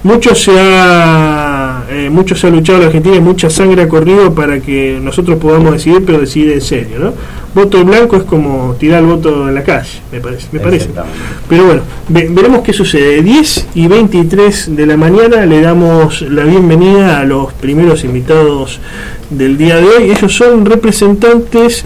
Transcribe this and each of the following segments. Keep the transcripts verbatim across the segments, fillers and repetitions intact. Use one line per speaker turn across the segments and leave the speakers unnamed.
mucho se ha eh, mucho se ha luchado en la Argentina y mucha sangre ha corrido para que nosotros podamos decidir, pero decidir en serio, ¿no? Voto en blanco es como tirar el voto en la calle, me parece, me parece. Pero bueno, ve, veremos qué sucede. diez y veintitrés de la mañana le damos la bienvenida a los primeros invitados del día de hoy. Ellos son representantes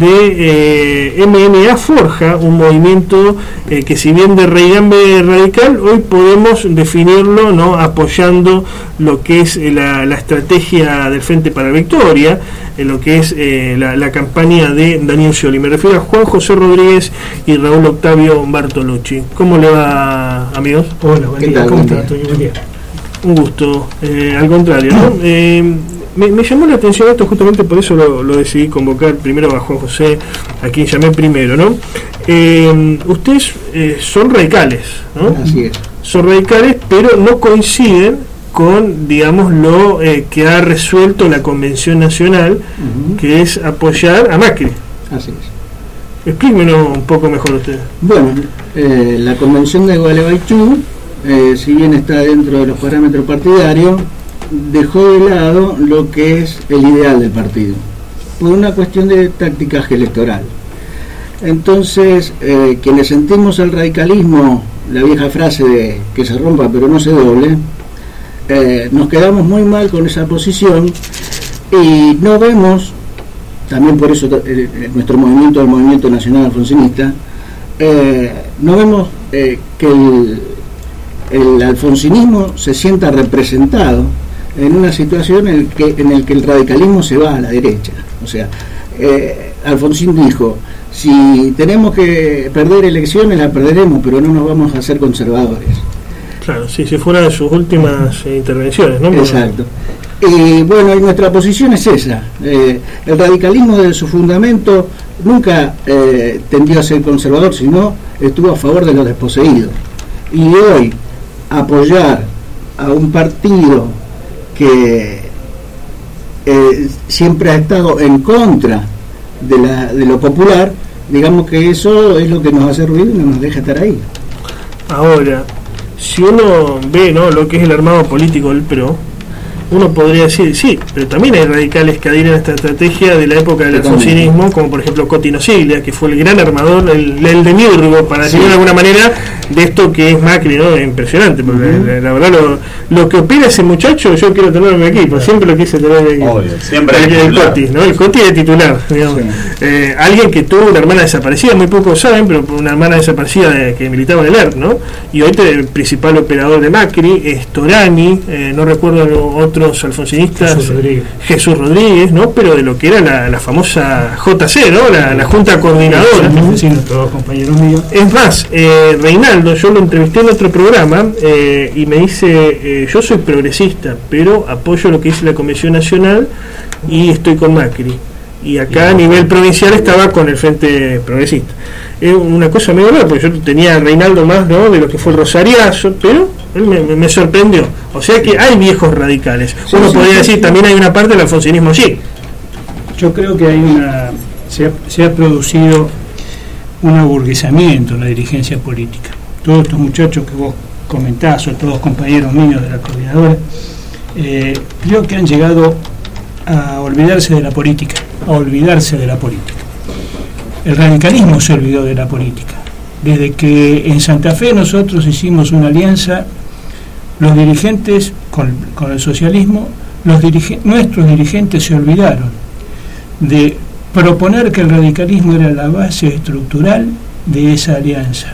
de eh, M N A Forja, un movimiento eh, que, si bien de raigambe radical, hoy podemos definirlo, ¿no?, apoyando lo que es eh, la, la estrategia del Frente para la Victoria, en lo que es eh, la, la campaña de Daniel Scioli. Me refiero a Juan José Rodríguez y Raúl Octavio Bartolucci. ¿Cómo le va, amigos?
Hola, buen día. ¿Cómo está? Buen día.
Un gusto. Eh, al contrario, ¿no? Eh, Me, me llamó la atención esto, justamente por eso lo, lo decidí convocar primero a Juan José, a quien llamé primero, ¿no? Eh, ustedes eh, son radicales, ¿no?
Así es.
Son radicales, pero no coinciden con, digamos, lo eh, que ha resuelto la Convención Nacional, uh-huh. que es apoyar a Macri.
Así es.
Explíquenos un poco mejor usted.
Bueno, eh, la Convención de Gualeguaychú, eh, si bien está dentro de los parámetros partidarios, dejó de lado lo que es el ideal del partido, por una cuestión de tacticaje electoral. Entonces, eh, quienes sentimos el radicalismo, la vieja frase de que se rompa pero no se doble, eh, nos quedamos muy mal con esa posición y no vemos, también por eso eh, nuestro movimiento, el Movimiento Nacional Alfonsinista, eh, no vemos eh, que el, el alfonsinismo se sienta representado en una situación en el que en el que el radicalismo se va a la derecha. O sea, eh, Alfonsín dijo, si tenemos que perder elecciones las perderemos, pero no nos vamos a hacer conservadores.
Claro, sí, si fuera de sus últimas eh, intervenciones, ¿no?
Exacto. Y bueno, y nuestra posición es esa. Eh, el radicalismo desde su fundamento nunca eh, tendió a ser conservador, sino estuvo a favor de los desposeídos. Y hoy apoyar a un partido que eh, siempre ha estado en contra de, la, de lo popular, digamos que eso es lo que nos hace ruido y no nos deja estar ahí.
Ahora, si uno ve, ¿no?, lo que es el armado político del P R O, uno podría decir, sí, pero también hay radicales que adhieren a esta estrategia de la época del alfonsinismo, como por ejemplo Coti Nosiglia, que fue el gran armador, el, el demiurgo, para decirlo sí. de alguna manera, de esto que es Macri, ¿no? Es impresionante, porque uh-huh. la, la verdad lo, lo que opina ese muchacho, yo quiero tenerlo en mi equipo, uh-huh. siempre lo quise tener en mi equipo.
Obvio, siempre
el, el Coti, ¿no? El Coti de titular, digamos. Sí. Eh, alguien que tuvo una hermana desaparecida, muy pocos saben, pero una hermana desaparecida de, que militaba en el E R P, ¿no? Y hoy el principal operador de Macri es Storani, eh, no recuerdo otros alfonsinistas,
Jesús Rodríguez.
Jesús Rodríguez, ¿no? Pero de lo que era la, la famosa J C, ¿no? La, la Junta Coordinadora.
Sí, sí, todos compañeros míos.
Es más, eh, Reinaldo, yo lo entrevisté en otro programa eh, y me dice, eh, yo soy progresista, pero apoyo lo que dice la Convención Nacional y estoy con Macri. Y acá a nivel provincial estaba con el Frente Progresista. Es una cosa medio rara, porque yo tenía a Reinaldo más, ¿no?, de lo que fue el Rosariazo, pero él me, me sorprendió. O sea que hay viejos radicales. Sí, Uno sí, podría sí, decir, sí. también hay una parte del alfonsinismo allí.
Yo creo que hay una se ha, se ha producido un aburguesamiento en la dirigencia política. Todos estos muchachos que vos comentás, son todos compañeros míos de la coordinadora, eh, creo que han llegado a olvidarse de la política, a olvidarse de la política. El radicalismo se olvidó de la política. Desde que en Santa Fe nosotros hicimos una alianza, los dirigentes con, con el socialismo, los dirige, nuestros dirigentes se olvidaron de proponer que el radicalismo era la base estructural de esa alianza.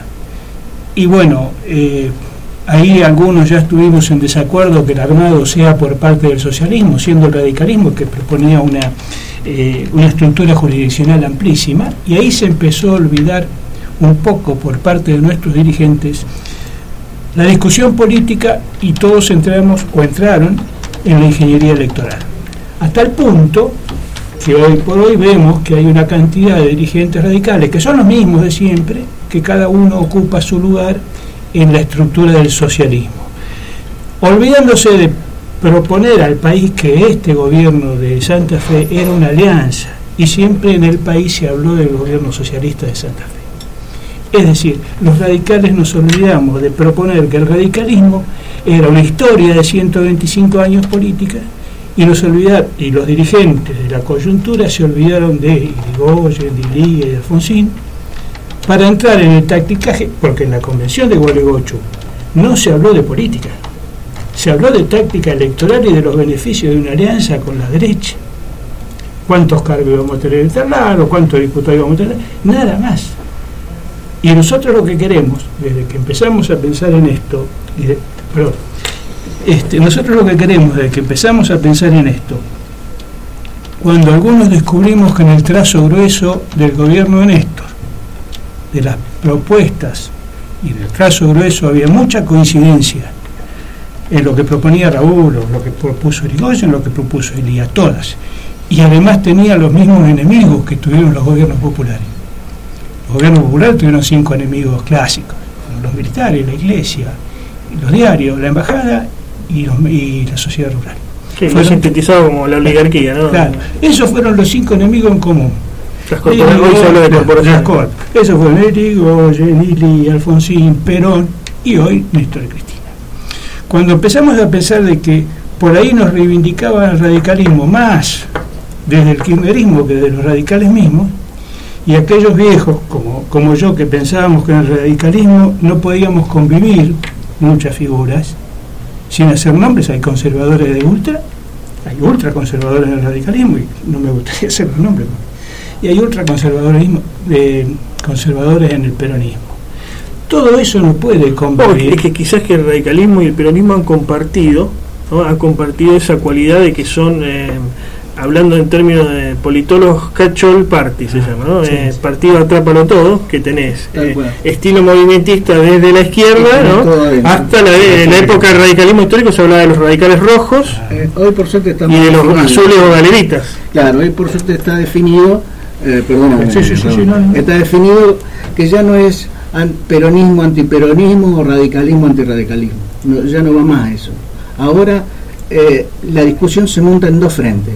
Y bueno, eh, ahí algunos ya estuvimos en desacuerdo que el armado sea por parte del socialismo, siendo el radicalismo que proponía una, eh, una estructura jurisdiccional amplísima, y ahí se empezó a olvidar un poco por parte de nuestros dirigentes la discusión política y todos entramos o entraron en la ingeniería electoral. Hasta el punto que hoy por hoy vemos que hay una cantidad de dirigentes radicales que son los mismos de siempre, que cada uno ocupa su lugar en la estructura del socialismo, olvidándose de proponer al país que este gobierno de Santa Fe era una alianza, y siempre en el país se habló del gobierno socialista de Santa Fe. Es decir, los radicales nos olvidamos de proponer que el radicalismo era una historia de ciento veinticinco años política, y nos olvidar, y los dirigentes de la coyuntura se olvidaron de Irigoyen, de Ilía y de Alfonsín, para entrar en el tacticaje, porque en la convención de Gualeguaychú no se habló de política, se habló de táctica electoral y de los beneficios de una alianza con la derecha. ¿Cuántos cargos íbamos a tener en traslado? ¿Cuántos diputados íbamos a tener? Nada más. Y nosotros lo que queremos, desde que empezamos a pensar en esto, y de, perdón, este, nosotros lo que queremos desde que empezamos a pensar en esto, cuando algunos descubrimos que en el trazo grueso del gobierno de Néstor, de las propuestas y del trazo grueso había mucha coincidencia en lo que proponía Raúl, o lo que propuso Irigoyen, lo que propuso Elías, todas, y además tenía los mismos enemigos que tuvieron los gobiernos populares. Los gobiernos populares tuvieron cinco enemigos clásicos: los militares, la iglesia, los diarios, la embajada y, los, y la sociedad rural.
Sí, fue sintetizado como la oligarquía, ¿no?
Claro, esos fueron los cinco enemigos en común.
Las corporaciones, hoy se habla de corporaciones.
Esos fueron Irigoyen, Ilía, Alfonsín, Perón y hoy Néstor y Cristina. Cuando empezamos a pensar de que por ahí nos reivindicaban el radicalismo más desde el kirchnerismo que de los radicales mismos, y aquellos viejos como, como yo, que pensábamos que en el radicalismo no podíamos convivir muchas figuras sin hacer nombres. Hay conservadores de ultra, hay ultraconservadores en el radicalismo, y no me gustaría hacer los nombres, y hay ultraconservadores de conservadores en el peronismo. Todo eso no puede convivir.
Es que quizás que el radicalismo y el peronismo han compartido, ¿no? Han compartido esa cualidad de que son, eh, hablando en términos de politólogos, catch-all party se llama, ¿no? Sí, eh, sí. Partido atrápalo todo, que tenés eh, estilo movimentista desde la izquierda, ¿no? Hasta la, de, la época del radicalismo histórico se hablaba de los radicales rojos,
eh, hoy por suerte está
y de los definido. Azules o galeritas.
Claro, hoy por suerte está definido, eh, perdóname,
sí, sí, sí, sí, no, no.
está definido que ya no es peronismo, antiperonismo o radicalismo, antirradicalismo. No, ya no va más a eso. Ahora eh, la discusión se monta en dos frentes.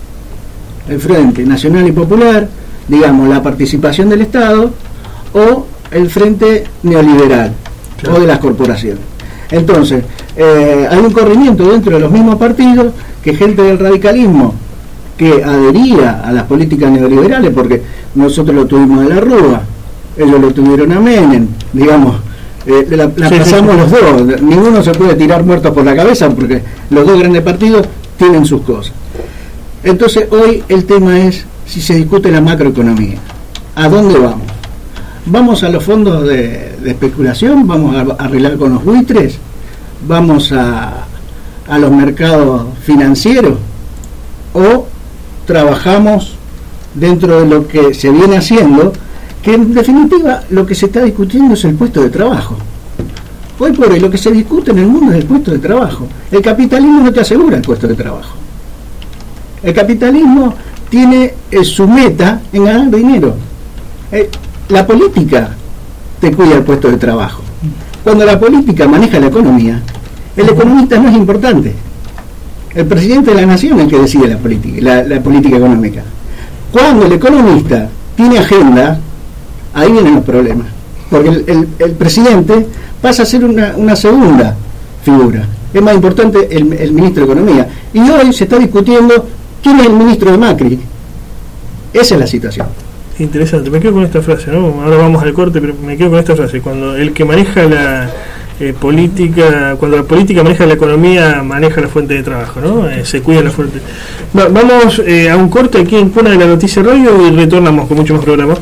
El frente nacional y popular, digamos, la participación del Estado, o el frente neoliberal, claro, o de las corporaciones. Entonces, eh, hay un corrimiento dentro de los mismos partidos, que gente del radicalismo que adhería a las políticas neoliberales, porque nosotros lo tuvimos a la Rúa, ellos lo tuvieron a Menem, digamos, eh, la, la sí, pasamos sí, sí. los dos, ninguno se puede tirar muertos por la cabeza, porque los dos grandes partidos tienen sus cosas. Entonces hoy el tema es si se discute la macroeconomía. ¿A dónde vamos? ¿Vamos a los fondos de, de especulación? ¿Vamos a, a arreglar con los buitres? ¿Vamos a, a los mercados financieros? ¿O trabajamos dentro de lo que se viene haciendo, que en definitiva lo que se está discutiendo es el puesto de trabajo? Hoy por hoy lo que se discute en el mundo es el puesto de trabajo. El capitalismo no te asegura el puesto de trabajo. El capitalismo tiene eh, su meta en ganar dinero. Eh, la política te cuida el puesto de trabajo. Cuando la política maneja la economía, el economista no es importante. El presidente de la nación es el que decide la política, la, la política económica. Cuando el economista tiene agenda, ahí vienen los problemas. Porque el, el, el presidente pasa a ser una, una segunda figura. Es más importante el, el ministro de Economía. Y hoy se está discutiendo quién es el ministro de Macri. Esa es la situación.
Interesante, me quedo con esta frase, ¿no? Ahora vamos al corte, pero me quedo con esta frase. Cuando el que maneja la eh, política, cuando la política maneja la economía, maneja la fuente de trabajo, ¿no? Eh, se cuida la fuente. Va, vamos eh, a un corte aquí en Cuna de la Noticia Radio y retornamos con mucho más programas.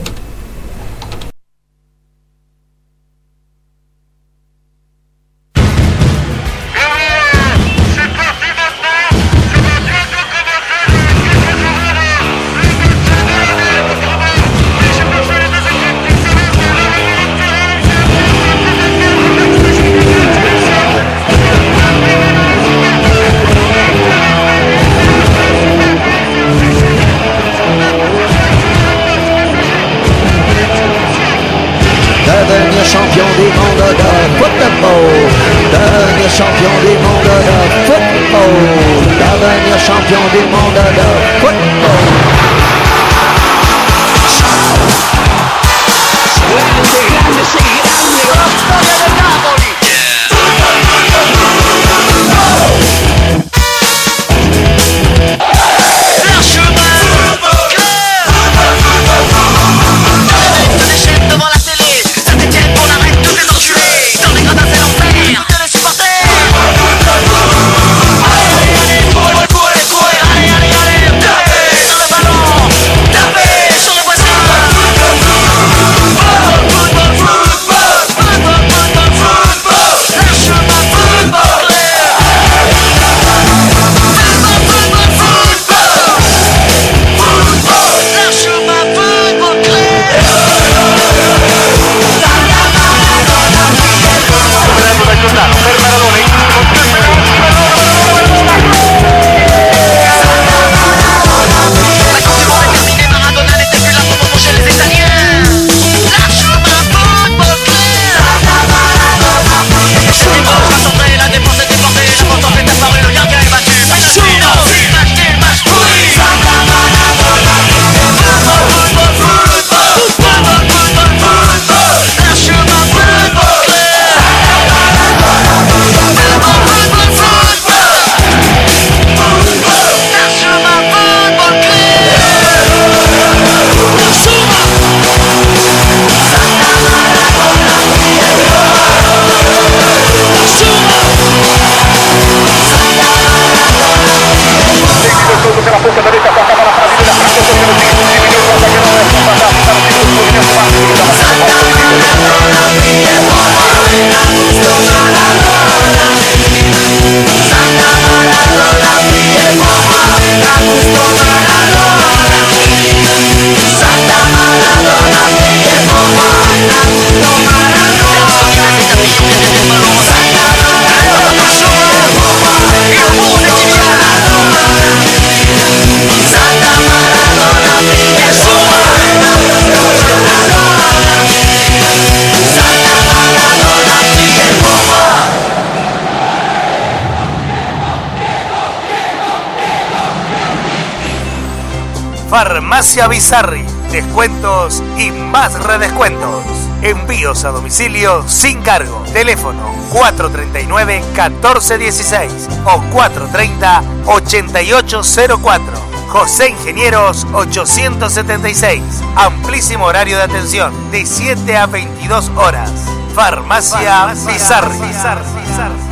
Farmacia Bizarri, descuentos y más redescuentos. Envíos a domicilio sin cargo. Teléfono cuatro treinta y nueve, catorce dieciséis o cuatro treinta, ochenta y ocho cero cuatro. José Ingenieros ochocientos setenta y seis. Amplísimo horario de atención de siete a veintidós horas. Farmacia, Farmacia Bizarri. Bizarri, Bizarri.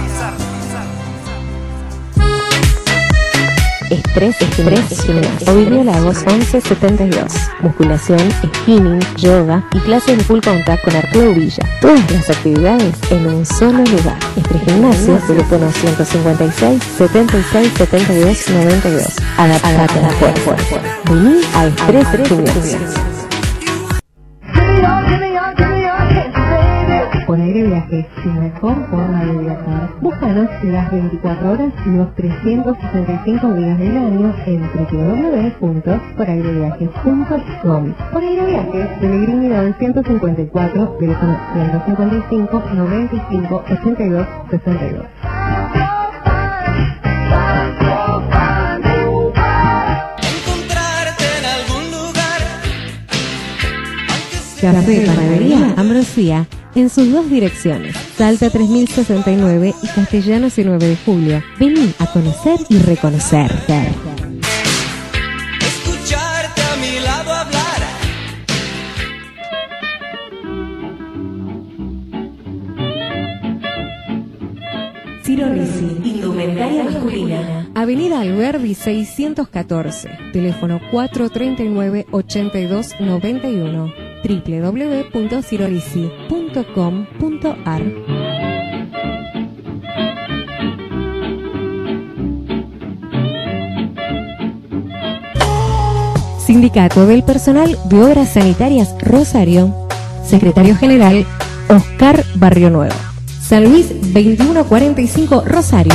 Estrés, estrés, gimnasio. Ovidio Lagos once setenta y dos. Musculación, spinning, yoga y clases de full contact con Arturo Villa. Todas las actividades en un solo lugar. Estrés Gimnasio, teléfono ciento cincuenta y seis, setenta y seis, setenta y dos, noventa y dos. Adaptate a la fuerza. Vení a Estrés Gimnasio. Por Aire Viajes, tu mejor forma de viajar. Búscanos las veinticuatro horas y los trescientos sesenta y cinco días del año en doble u doble u doble u punto por aire viajes punto com. Por Aire Viajes, Pellegrini novecientos cincuenta y cuatro, teléfono ciento cincuenta y cinco, noventa y cinco, ochenta y dos, sesenta y dos. Café Panadería Ambrosía en sus dos direcciones, Salta tres mil sesenta y nueve y Castellanos y nueve de julio. Vení a conocer y reconocerte.
Escucharte a mi lado hablar.
Ciro Risi, indumentaria masculina. Avenida Alberdi seiscientos catorce, teléfono cuatro treinta y nueve, ochenta y dos, noventa y uno. doble u doble u doble u punto cirorisi punto com punto ar. Sindicato del Personal de Obras Sanitarias Rosario. Secretario General Oscar Barrio Nuevo. San Luis veintiuno cuarenta y cinco, Rosario.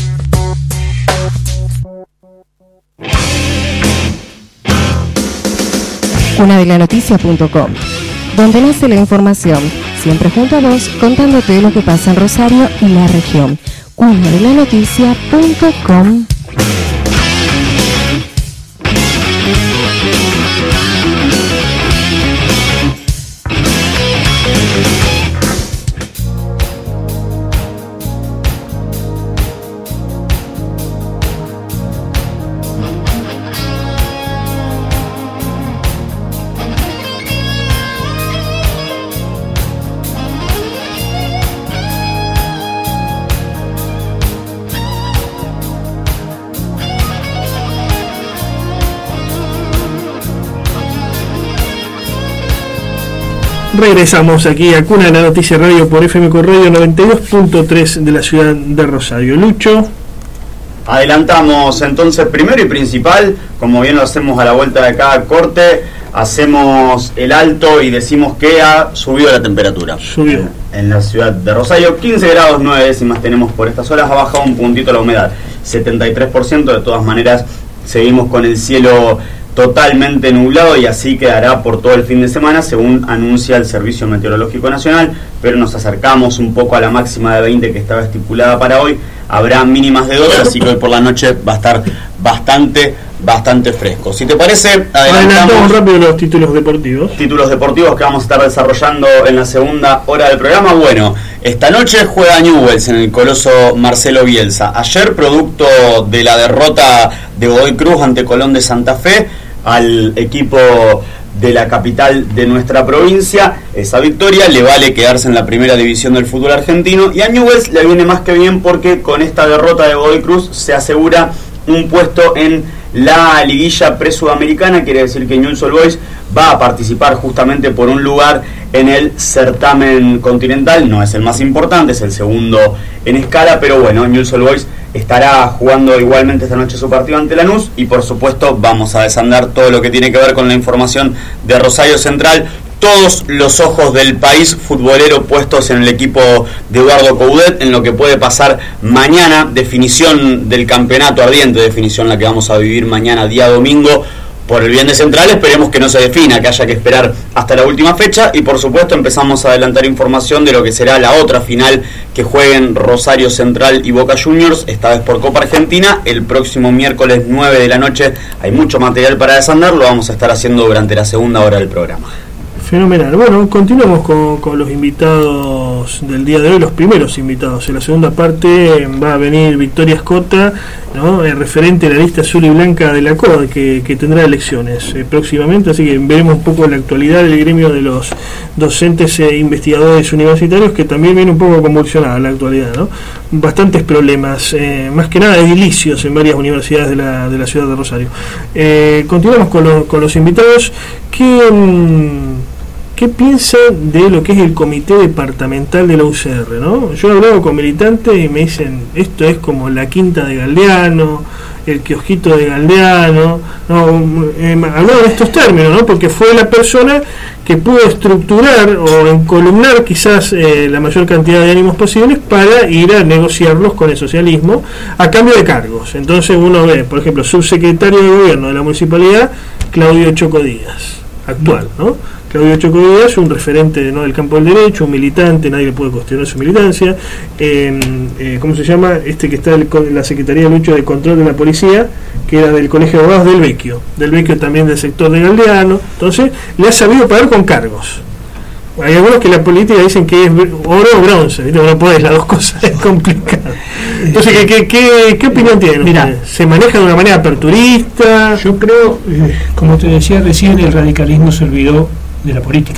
cuna de la noticia punto com, donde nace la información, siempre junto a vos, contándote lo que pasa en Rosario y la región. cuna de la noticia punto com.
Regresamos aquí a Cuna de la Noticia Radio por F M Corradio noventa y dos punto tres de la ciudad de Rosario. Lucho.
Adelantamos entonces, primero y principal, como bien lo hacemos a la vuelta de cada corte, hacemos el alto y decimos que ha subido la temperatura.
Subió.
En la ciudad de Rosario, quince grados nueve décimas tenemos por estas horas, ha bajado un puntito la humedad, setenta y tres por ciento, de todas maneras seguimos con el cielo totalmente nublado y así quedará por todo el fin de semana, según anuncia el Servicio Meteorológico Nacional, pero nos acercamos un poco a la máxima de veinte que estaba estipulada para hoy, habrá mínimas de doce, así que hoy por la noche va a estar bastante, bastante fresco. Si te parece,
adelantamos rápido los títulos deportivos.
Títulos deportivos que vamos a estar desarrollando en la segunda hora del programa. Bueno, esta noche juega Newell's en el Coloso Marcelo Bielsa. Ayer, producto de la derrota de Godoy Cruz ante Colón de Santa Fe, al equipo de la capital de nuestra provincia, esa victoria le vale quedarse en la primera división del fútbol argentino, y a Newell's le viene más que bien porque con esta derrota de Godoy Cruz se asegura un puesto en la liguilla pre-sudamericana. Quiere decir que Newell's Old Boys va a participar justamente por un lugar en el certamen continental. No es el más importante, es el segundo en escala, pero bueno, Newell's Old Boys estará jugando igualmente esta noche su partido ante Lanús, y por supuesto vamos a desandar todo lo que tiene que ver con la información de Rosario Central. Todos los ojos del país futbolero puestos en el equipo de Eduardo Coudet, en lo que puede pasar mañana, definición del campeonato ardiente, definición la que vamos a vivir mañana día domingo. Por el bien de Central esperemos que no se defina, que haya que esperar hasta la última fecha, y por supuesto empezamos a adelantar información de lo que será la otra final que jueguen Rosario Central y Boca Juniors, esta vez por Copa Argentina, el próximo miércoles nueve de la noche. Hay mucho material para desandar, lo vamos a estar haciendo durante la segunda hora del programa.
Fenomenal. Bueno, continuamos con, con los invitados del día de hoy, los primeros invitados. En la segunda parte va a venir Victoria Escota, ¿no? El referente de la lista azul y blanca de la C O D, que, que tendrá elecciones eh, próximamente, así que veremos un poco la actualidad del gremio de los docentes e investigadores universitarios, que también viene un poco convulsionada en la actualidad, ¿no? Bastantes problemas, eh, más que nada edilicios en varias universidades de la, de la ciudad de Rosario. Eh, continuamos con, lo, con los invitados. que ¿Qué piensa de lo que es el comité departamental de la U C R, ¿no? Yo he hablado con militantes y me dicen, esto es como la quinta de Galdeano, el kiosquito de Galdeano, ¿no? Eh, hablado en estos términos, ¿no? Porque fue la persona que pudo estructurar o encolumnar quizás eh, la mayor cantidad de ánimos posibles para ir a negociarlos con el socialismo a cambio de cargos. Entonces uno ve, por ejemplo, subsecretario de gobierno de la municipalidad, Claudio Choco Díaz, actual, ¿no? Claudio Choco Díaz, un referente, ¿no?, del campo del derecho, un militante, nadie le puede cuestionar su militancia. Eh, eh, ¿Cómo se llama? Este que está en la Secretaría de Lucha de Control de la Policía, que era del Colegio de Abogados del Vecchio, del Vecchio también del sector de Galdeano. Entonces, le ha sabido pagar con cargos. Hay algunos que la política dicen que es oro o bronce, ¿viste? No podés, las dos cosas, es complicado. Entonces, ¿qué, qué, qué, qué opinión tienen? Mira, ¿se maneja de una manera aperturista?
Yo creo, eh, como te decía recién, el radicalismo se olvidó de la política,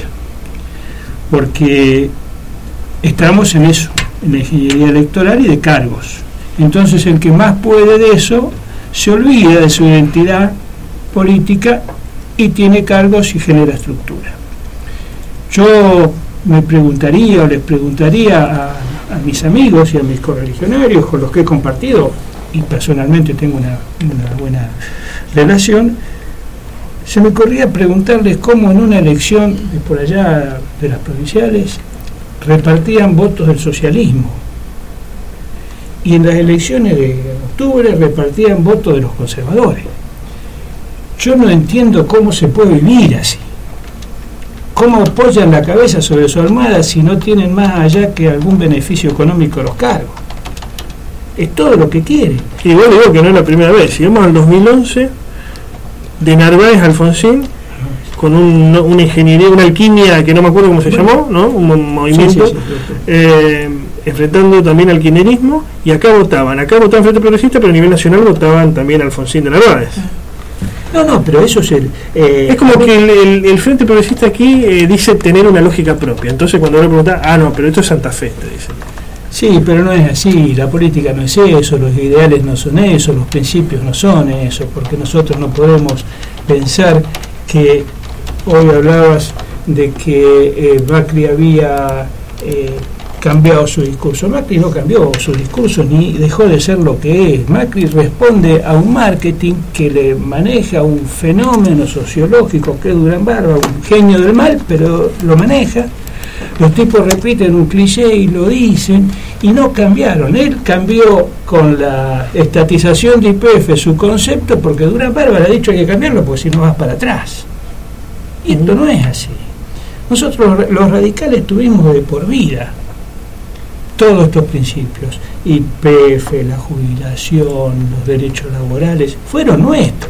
porque estamos en eso, en la ingeniería electoral y de cargos. Entonces el que más puede de eso se olvida de su identidad política y tiene cargos y genera estructura. Yo me preguntaría o les preguntaría a, a mis amigos y a mis correligionarios con los que he compartido, y personalmente tengo una, una buena relación, se me ocurría preguntarles cómo en una elección de por allá de las provinciales repartían votos del socialismo, y en las elecciones de octubre repartían votos de los conservadores. Yo no entiendo cómo se puede vivir así, cómo apoyan la cabeza sobre su almohada si no tienen más allá que algún beneficio económico de los cargos. Es todo lo que quieren.
Y bueno, digo que no es la primera vez. Si vamos al dos mil once, de Narváez a Alfonsín, con un, una ingeniería, una alquimia que no me acuerdo cómo se llamó, ¿no? Un movimiento, sí, sí, sí, sí, sí. Eh, enfrentando también al kirchnerismo, y acá votaban, acá votaban Frente Progresista, pero a nivel nacional votaban también a Alfonsín de Narváez.
No, no, pero eso es el...
Eh, es como que el, el, el Frente Progresista aquí eh, dice tener una lógica propia, entonces cuando uno pregunta, ah, no, pero esto es Santa Fe, te dicen.
Sí, pero no es así, la política no es eso, los ideales no son eso, los principios no son eso, porque nosotros no podemos pensar que, hoy hablabas de que eh, Macri había eh, cambiado su discurso. Macri no cambió su discurso ni dejó de ser lo que es. Macri responde a un marketing que le maneja un fenómeno sociológico que es Durán Barba, un genio del mal, pero lo maneja. Los tipos repiten un cliché y lo dicen y no cambiaron. Él cambió con la estatización de Y P F su concepto porque Durán Barba le ha dicho hay que cambiarlo porque si no vas para atrás. Y esto no es así. Nosotros los radicales tuvimos de por vida todos estos principios. Y P F, la jubilación, los derechos laborales, fueron nuestros.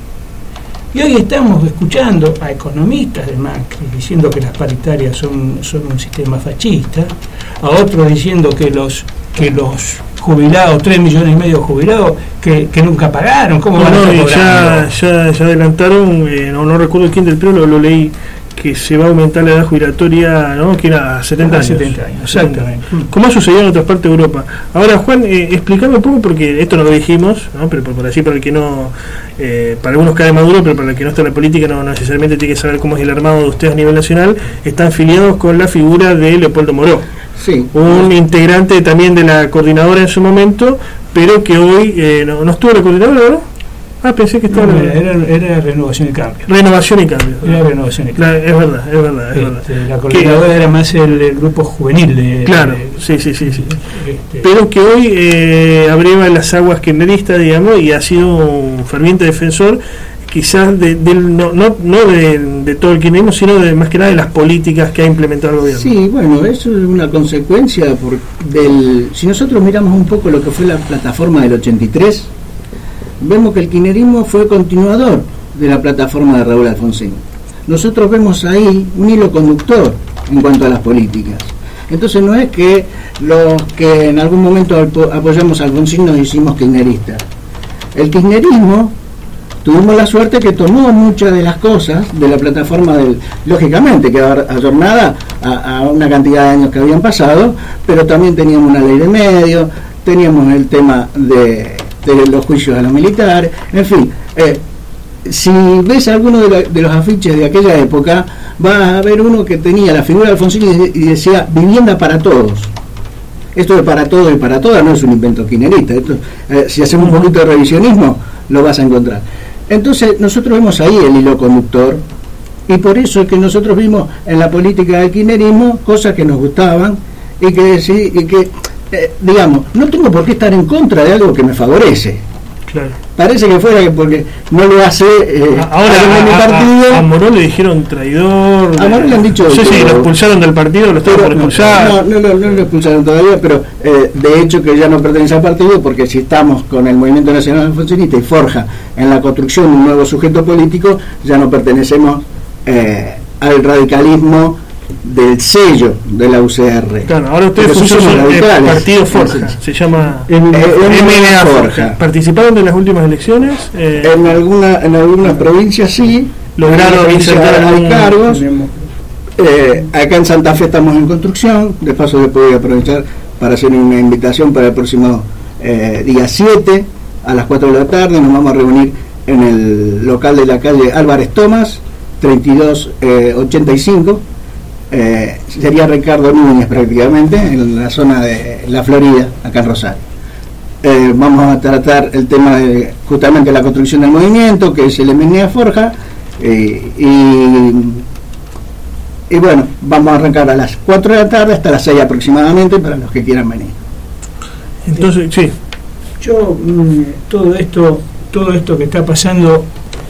Y hoy estamos escuchando a economistas de Macri diciendo que las paritarias son, son un sistema fascista, a otros diciendo que los que los jubilados, tres millones y medio jubilados, que, que nunca pagaron, ¿cómo
no,
van a
no,
cobrar?
ya, ya, ya adelantaron, eh, no, no recuerdo quién del P R O, lo, lo leí, que se va a aumentar la edad jubilatoria, ¿no? Que era setenta años.
setenta años, exactamente.
Como ha sucedido en otras partes de Europa. Ahora, Juan, eh, explícame un poco, porque esto no lo dijimos, ¿no? Pero por, por así, para el que no, eh, para algunos cae maduro, pero para el que no está en la política no, no necesariamente tiene que saber cómo es el armado de ustedes a nivel nacional, están afiliados con la figura de Leopoldo Moró.
Sí.
Un integrante también de la coordinadora en su momento, pero que hoy eh, no, no estuvo en la coordinadora, ¿no? Ah, pensé que estaba...
No, era, era Renovación y Cambio.
Renovación y Cambio.
Era Renovación y Cambio.
La, es verdad, es verdad, es
este,
verdad.
La coordinadora era más el, el grupo juvenil de...
Claro,
de,
sí, sí, sí, sí.
Este,
Pero que hoy eh, abreva las aguas kirchneristas, digamos, y ha sido un ferviente defensor quizás de, de, no, no, no de, de todo el kirchnerismo, sino de más que nada de las políticas que ha implementado el gobierno.
Sí, bueno, eso es una consecuencia por, del... Si nosotros miramos un poco lo que fue la plataforma del ochenta y tres, vemos que el kirchnerismo fue continuador de la plataforma de Raúl Alfonsín. Nosotros vemos ahí un hilo conductor en cuanto a las políticas. Entonces no es que los que en algún momento apoyamos a Alfonsín nos hicimos kirchneristas. El kirchnerismo tuvimos la suerte que tomó muchas de las cosas de la plataforma del, lógicamente que ayornada a, a una cantidad de años que habían pasado, pero también teníamos una ley de medios, teníamos el tema de de los juicios a los militares, en fin, eh, si ves alguno de, la, de los afiches de aquella época, vas a ver uno que tenía la figura de Alfonsín y, y decía vivienda para todos. Esto de para todos y para todas no es un invento kirchnerista. Esto, eh, si hacemos un poquito de revisionismo lo vas a encontrar. Entonces nosotros vemos ahí el hilo conductor y por eso es que nosotros vimos en la política del kirchnerismo cosas que nos gustaban y que sí, y que Eh, digamos, no tengo por qué estar en contra de algo que me favorece.
Claro.
Parece que fuera que porque no lo hace eh,
ahora a,
mi partido.
A, a Moró le dijeron traidor.
A Moró le han dicho.
No sé si lo expulsaron del partido, lo estaban por expulsar.
No, no, no, no lo expulsaron todavía, pero eh, de hecho que ya no pertenece al partido, porque si estamos con el Movimiento Nacional Alfonsinista y forja en la construcción de un nuevo sujeto político, ya no pertenecemos eh, al radicalismo del sello de la U C R.
Claro, ahora ustedes funcionan el partido Forja, se llama M N A Forja. ¿Participaron de las últimas elecciones?
Eh, en alguna en algunas provincias sí,
lograron insertar
hay cargos. Eh, acá en Santa Fe estamos en construcción, de paso le puedo aprovechar para hacer una invitación para el próximo eh, día siete a las cuatro de la tarde, nos vamos a reunir en el local de la calle Álvarez Tomás, treinta y dos ochenta y cinco. Eh, sería Ricardo Núñez prácticamente, en la zona de la Florida, acá en Rosario. Eh, vamos a tratar el tema de justamente la construcción del movimiento, que es el M N A Forja, eh, y, y bueno, vamos a arrancar a las cuatro de la tarde hasta las seis aproximadamente para los que quieran venir.
Entonces, sí.
Yo, mmm, todo esto, todo esto que está pasando,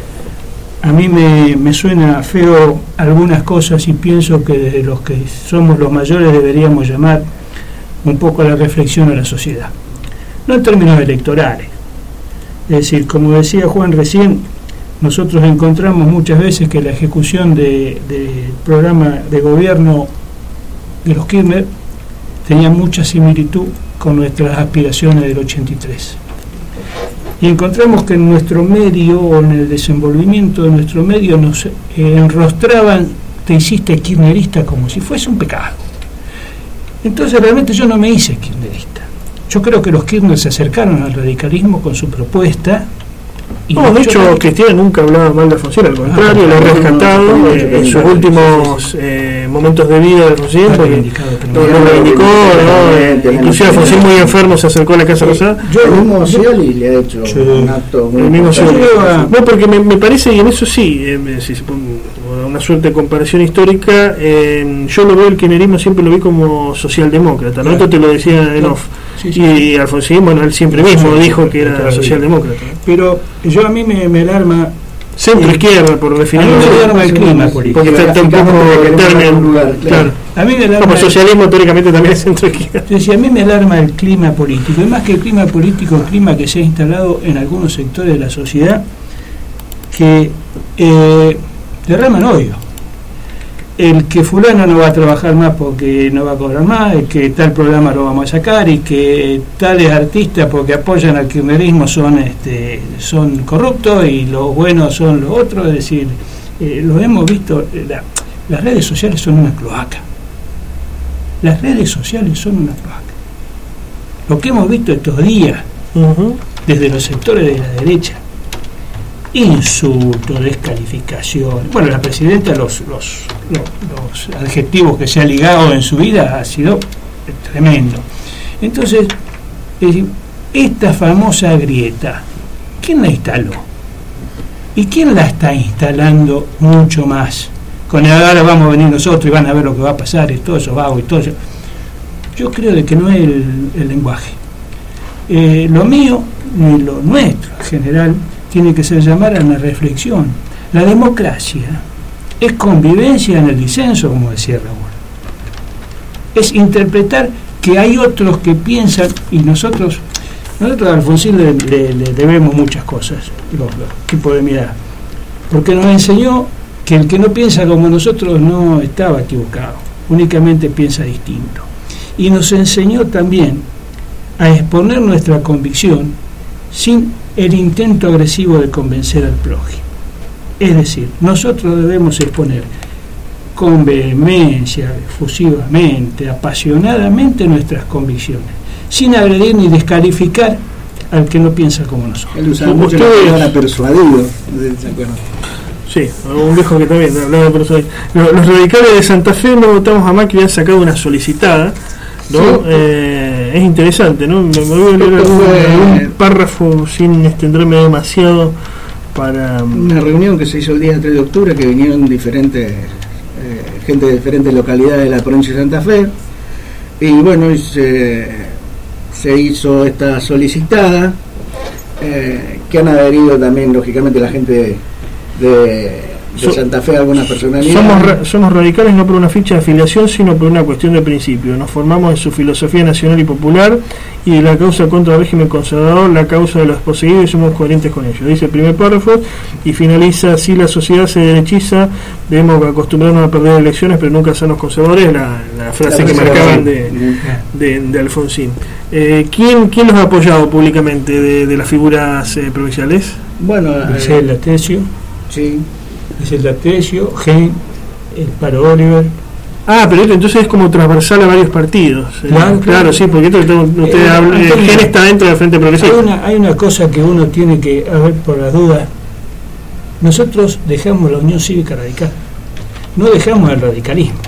a mí me, me suena feo algunas cosas y pienso que desde los que somos los mayores deberíamos llamar un poco a la reflexión a la sociedad. No en términos electorales. Es decir, como decía Juan recién, nosotros encontramos muchas veces que la ejecución del de programa de gobierno de los Kirchner tenía mucha similitud con nuestras aspiraciones del ochenta y tres. Y encontramos que en nuestro medio, o en el desenvolvimiento de nuestro medio, nos eh, enrostraban, te hiciste kirchnerista como si fuese un pecado. Entonces realmente yo no me hice kirchnerista. Yo creo que los Kirchner se acercaron al radicalismo con su propuesta Y
no, de hecho, Cristina nunca hablaba mal de Alfonsín, al contrario, ah, lo ha rescatado no, no, eh, en sus últimos eh, momentos de vida de Alfonsín, porque lo reivindicó, ¿no? Inclusive Alfonsín muy enfermo se acercó a la Casa Rosada.
Yo el mismo Scioli le ha hecho sí, un acto muy
el mismo Scioli. No, porque me, me parece, y en eso sí, eh, si se pone una suerte de comparación histórica, eh, yo lo veo, el kirchnerismo siempre lo vi como socialdemócrata, ¿no? Esto te lo decía en off. Sí, sí. Y Alfonsín, bueno, él siempre mismo sí, dijo que era socialdemócrata.
Pero yo a mí me, me alarma
centro izquierda, por definir.
A mí me alarma el clima político.
Porque está un poco en lugar. Claro.
A mí me alarma
como socialismo teóricamente también es centro izquierda.
Yo decía, a mí me alarma el clima político. Y más que el clima político, el clima que se ha instalado en algunos sectores de la sociedad que eh, derraman odio. El que fulano no va a trabajar más porque no va a cobrar más, el que tal programa lo vamos a sacar, y que tales artistas porque apoyan al kirchnerismo son este son corruptos y los buenos son los otros. Es decir, eh, lo hemos visto, la, las redes sociales son una cloaca. Las redes sociales son una cloaca. Lo que hemos visto estos días, uh-huh, desde los sectores de la derecha, insultos, descalificación. Bueno, la presidenta, los, los, los, los adjetivos que se ha ligado en su vida ha sido tremendo. Entonces, esta famosa grieta, ¿quién la instaló? ¿Y quién la está instalando mucho más? Con el ahora vamos a venir nosotros y van a ver lo que va a pasar y todo eso vago y todo eso. Yo creo de que no es el, el lenguaje. Eh, lo mío ni lo nuestro en general tiene que ser llamar a una reflexión. La democracia es convivencia en el disenso, como decía Raúl. Es interpretar que hay otros que piensan, y nosotros, nosotros a Alfonsín le, le, le debemos muchas cosas, los, los tipos de mirada, porque nos enseñó que el que no piensa como nosotros no estaba equivocado, únicamente piensa distinto. Y nos enseñó también a exponer nuestra convicción sin el intento agresivo de convencer al prójimo. Es decir, nosotros debemos exponer con vehemencia, efusivamente, apasionadamente nuestras convicciones, sin agredir ni descalificar al que no piensa como nosotros.
Él usaba mucho la palabra persuadido.
Sí, un viejo que también hablaba de persuadido. Los, los radicales de Santa Fe no votamos a Macri, han sacado una solicitada, ¿no? Sí. Eh, es interesante, ¿no? Me, me voy a leer algún, algún párrafo sin extenderme demasiado para...
Una reunión que se hizo el día tres de octubre, que vinieron diferentes eh, gente de diferentes localidades de la provincia de Santa Fe, y bueno, y se, se hizo esta solicitada, eh, que han adherido también, lógicamente, la gente de... de de Santa Fe, algunas personalidades.
Somos, ra- somos radicales no por una ficha de afiliación, sino por una cuestión de principio. Nos formamos en su filosofía nacional y popular, y de la causa contra el régimen conservador, la causa de los poseídos, y somos coherentes con ello. Dice el primer párrafo y finaliza: si la sociedad se derechiza, debemos acostumbrarnos a perder elecciones, pero nunca sernos conservadores. La, la frase la que marcaban de, de, de Alfonsín. Eh, ¿quién, ¿Quién los ha apoyado públicamente de, de las figuras eh, provinciales?
Bueno,
Marcela eh, Tesio.
Sí.
Es el Latecio, Gen, el Paro Oliver.
Ah, pero esto entonces es como transversal a varios partidos. Eh, claro, claro, claro, sí, porque esto, usted eh, habla, el Gen está dentro del Frente Progresista.
Hay una, hay una cosa que uno tiene que, a ver, por las dudas, nosotros dejamos la Unión Cívica Radical, no dejamos el radicalismo.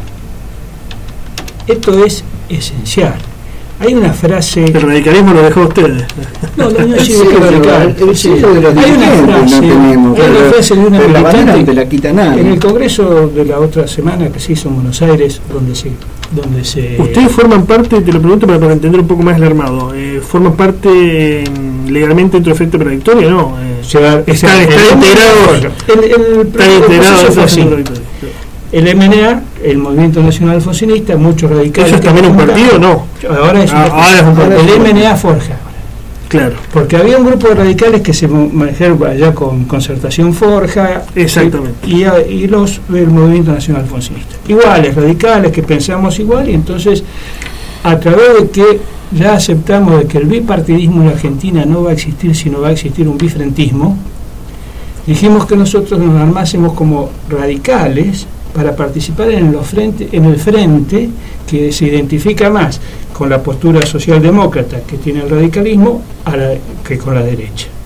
Esto es esencial. Hay una frase...
El radicalismo lo dejó ustedes.
No, la Unión Cívica Radical.
El sello de los dirigentes no tenemos.
Hay una frase de una militante
te la quita nadie.
En el congreso de la otra semana que se hizo en Buenos Aires, donde se... donde se
Ustedes forman parte, te lo pregunto para, para entender un poco más el armado, eh, ¿forman parte eh, legalmente dentro del Frente Predictorio? No, eh,
o sea,
está, está, está integrado.
El, el, el,
está integrado
fue así. El M N A, el Movimiento Nacional Alfonsinista, muchos radicales.
¿Eso es también un partido? No.
Ahora es,
ah, un, ahora es un partido.
El M N A forja.
Claro.
Porque había un grupo de radicales que se manejaron allá con Concertación Forja.
Exactamente.
Y, y los del Movimiento Nacional Alfonsinista. Iguales, radicales, que pensamos igual, y entonces, a través de que ya aceptamos de que el bipartidismo en la Argentina no va a existir, sino va a existir un bifrentismo, dijimos que nosotros nos armásemos como radicales para participar en los frente, en el frente que se identifica más con la postura socialdemócrata que tiene el radicalismo a la, que con la derecha.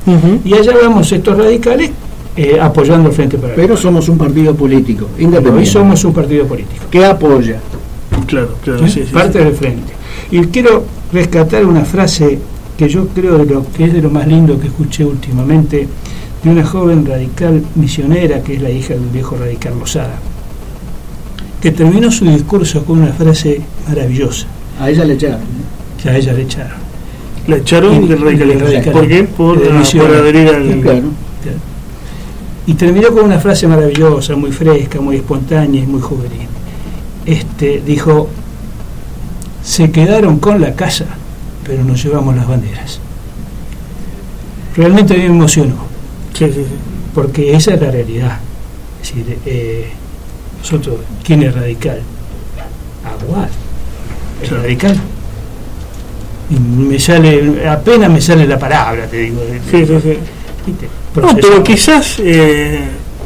Uh-huh. Y allá vamos estos radicales eh, apoyando el Frente para
Pero somos un partido político,
independiente. Hoy somos un partido político.
¿Qué apoya?
Claro, claro,
¿Sí?
sí, sí,
parte
sí.
del Frente. Y quiero rescatar una frase que yo creo de lo que es de lo más lindo que escuché últimamente, de una joven radical misionera que es la hija de un viejo radical Lozada, que terminó su discurso con una frase maravillosa.
A ella le echaron.
Que a ella le echaron.
La echaron
Y-
del radicalismo.
del radicalismo.
¿Por qué? Por,
De
ah,
misión.
por adherir al...
Sí, claro.
Y terminó con una frase maravillosa, muy fresca, muy espontánea y muy juvenil. Este dijo: se quedaron con la casa, pero nos llevamos las banderas. Realmente a mí me emocionó,
Sí, sí, sí.
porque esa es la realidad. Es decir, eh, nosotros, ¿quién es radical? Aguad es
Claro.
radical. Y me sale, apenas me sale la palabra, te digo.
Sí, sí, sí.
¿Viste?
No,
Proceso.
pero quizás eh,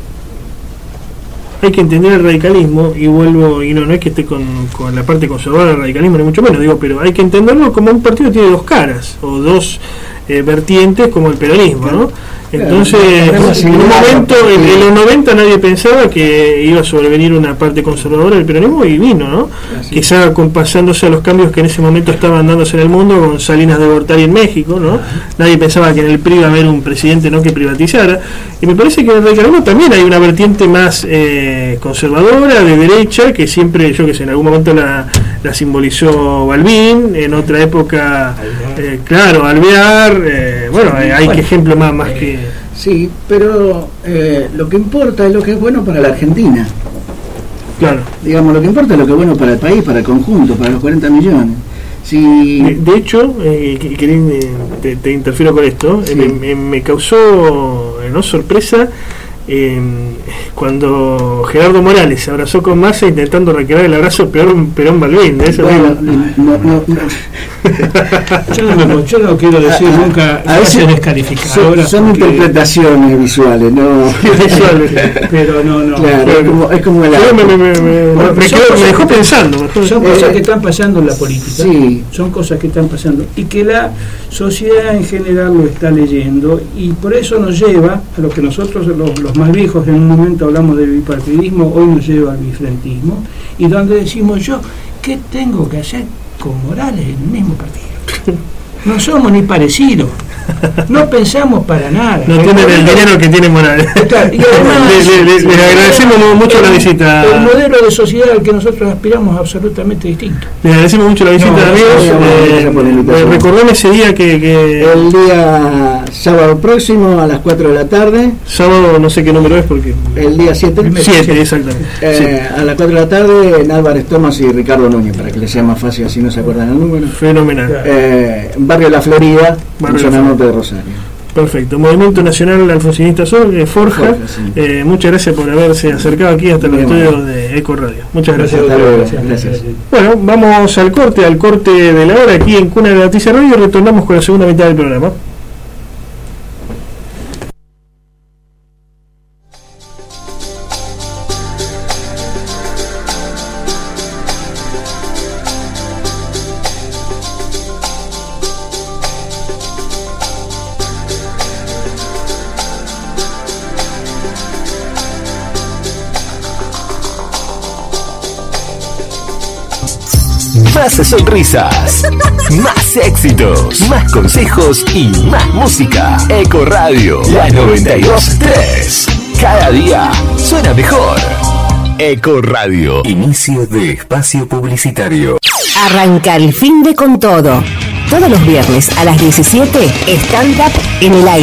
hay que entender el radicalismo, y vuelvo, y no, no es que esté con, con la parte conservadora del radicalismo, ni mucho menos, digo, pero hay que entenderlo como un partido que tiene dos caras, o dos eh, vertientes, como el peronismo, ¿no? Entonces,
Claro,
en un momento, en, en los noventa nadie pensaba que iba a sobrevenir una parte conservadora del peronismo, y vino, ¿no?
Así.
Quizá compasándose a los cambios que en ese momento estaban dándose en el mundo, con Salinas de Gortari en México, ¿no? Nadie pensaba que en el P R I iba a haber un presidente, ¿no?, que privatizara, y me parece que en el radicalismo también hay una vertiente más eh, conservadora, de derecha, que siempre, yo que sé, en algún momento la, la simbolizó Balbín, en otra época, eh, claro, Alvear, eh, bueno, hay, hay que ejemplo más, más que...
Sí, pero eh, lo que importa es lo que es bueno para la Argentina.
Claro.
Digamos, lo que importa es lo que es bueno para el país, para el conjunto, para los cuarenta millones. Si
De, de hecho, eh, que- que- eh, te, te interfiero con esto,
Sí.
eh, me, me- me causó eh, ¿no? sorpresa eh, cuando Gerardo Morales se abrazó con Massa intentando recrear el abrazo Perón, Perón Balbín, de eso
bueno,
digo.
no, no, no.
Yo no, me- yo no quiero decir
A- a-
nunca
a
frases
veces
descalificadoras,
son, son
porque-
interpretaciones visuales, no.
pero no, no.
Claro, es como, es como el
Pero me, me- me- me-
Bueno,
me
son
quedó-
cosas
me dejó
que-
pensando. me dejó-
Son
Eh,
cosas que están pasando en la política,
sí.
son cosas que están pasando y que la sociedad en general lo está leyendo, y por eso nos lleva a lo que nosotros los, los más viejos en un momento hablamos de bipartidismo, hoy nos lleva al bifrentismo, y donde decimos: yo, ¿qué tengo que hacer con Morales en el mismo partido? No somos ni parecidos, no pensamos para nada.
No tienen el dinero que tiene Morales.
Claro, y además,
le, le- le- les agradecemos mucho la visita.
El modelo de sociedad al que nosotros aspiramos es absolutamente distinto.
Les agradecemos mucho la visita,
No,
amigos.
no, no,
Eh,
gracias por la invitación.
recordame ese día que, que
El día sábado próximo a las cuatro de la tarde,
sábado, no sé qué número es porque
el día siete,
siete, exactamente.
eh, a las cuatro de la tarde en Álvarez Tomás y Ricardo Núñez, para que les sea más fácil, así no se acuerdan el número.
Sí, fenomenal.
Eh, Barrio La Florida,
Barrio
zona
La
norte de Rosario.
Perfecto. Movimiento Nacional Alfonsinista Sol, eh, Forja.
Forja, sí.
Eh, muchas gracias por haberse acercado aquí hasta los
Bien,
estudios
bueno.
de Eco Radio. Muchas gracias.
Hasta luego. Gracias.
Bueno, vamos al corte, al corte de la hora aquí en Cuna de la Noticia Radio, y retornamos con la segunda mitad del programa.
Más sonrisas, más éxitos, más consejos y más música. Eco Radio, la noventa y dos punto tres. Cada día suena mejor. Eco Radio. Inicio de espacio publicitario.
Arranca el fin de con todo. Todos los viernes a las diecisiete, stand-up en el aire.